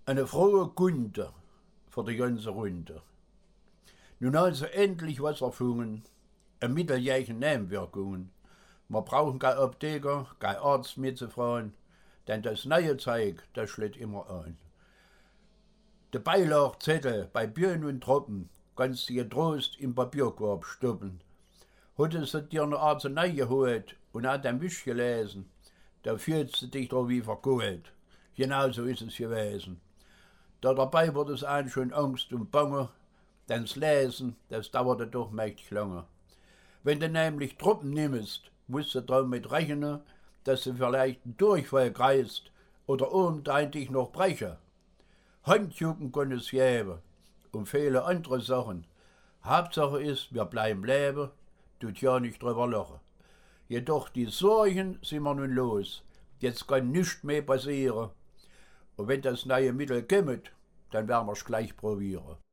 Eine frohe Kunde für die ganze Runde. Nun also endlich was erfunden, eine mitteljährige Nebenwirkungen. Wir brauchen kein Apotheker, kein Arzt mitzufragen, denn das neue Zeug, das schlägt immer ein. Der Beilagzettel bei Birnen und Tropfen kannst du getrost im Papierkorb stoppen. Hättest du dir eine Arznei geholt und hat ein Wisch gelesen, da fühlst du dich doch wie verkohlt. Genauso ist es gewesen. Da dabei wurde es einem schon Angst und Bange, denn das Lesen, das dauerte doch mächtig lange. Wenn du nämlich Tropfen nimmst, musst du damit rechnen, dass du vielleicht einen Durchfall kreist oder obendrein dich noch brechen. Handjucken kann es geben und viele andere Sachen. Hauptsache ist, wir bleiben leben, tut ja nicht drüber lachen. Jedoch die Sorgen sind wir nun los. Jetzt kann nichts mehr passieren. Und wenn das neue Mittel kommt, dann werden wir es gleich probieren.